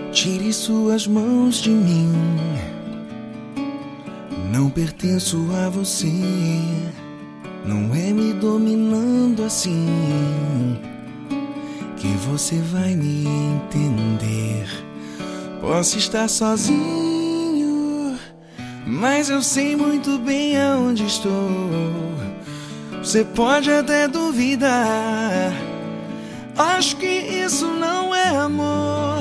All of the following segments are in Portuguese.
Tire suas mãos de mim. Não pertenço a você. Não é me dominando assim que você vai me entender. Posso estar sozinho, mas eu sei muito bem aonde estou. Você pode até duvidar, acho que isso não é amor.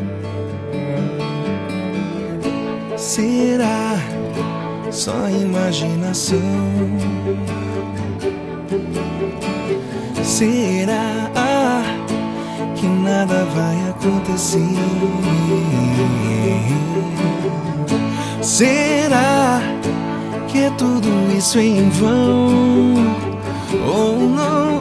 Será só imaginação? Será que nada vai acontecer? Será que é tudo isso em vão? Ou não?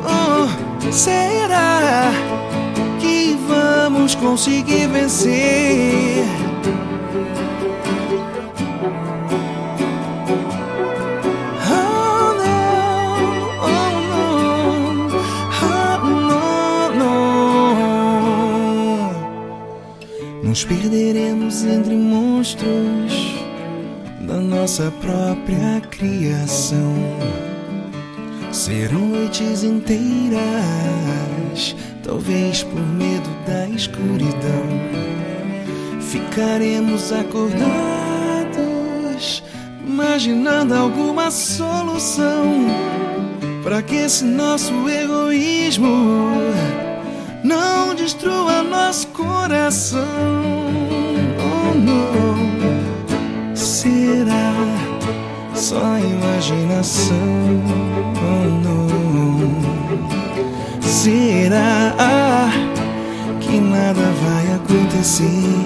Será que vamos conseguir vencer? Nos perderemos entre monstros da nossa própria criação. Serão noites inteiras, talvez por medo da escuridão. Ficaremos acordados, imaginando alguma solução para que esse nosso egoísmo não destrua nosso coração. Oh, não. Será só imaginação? Oh, não. Será que nada vai acontecer?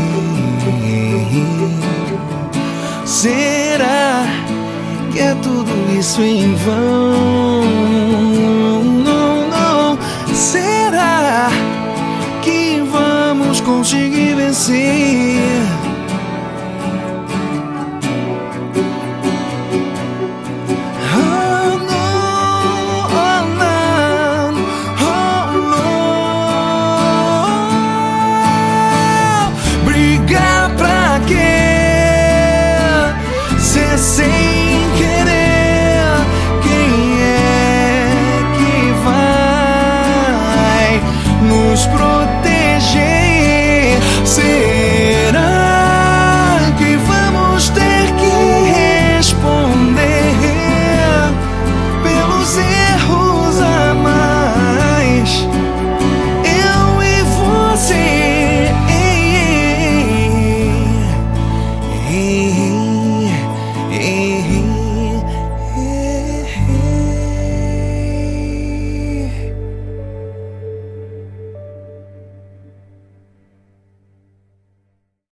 Será que é tudo isso em vão? Não. Será que vamos conseguir vencer?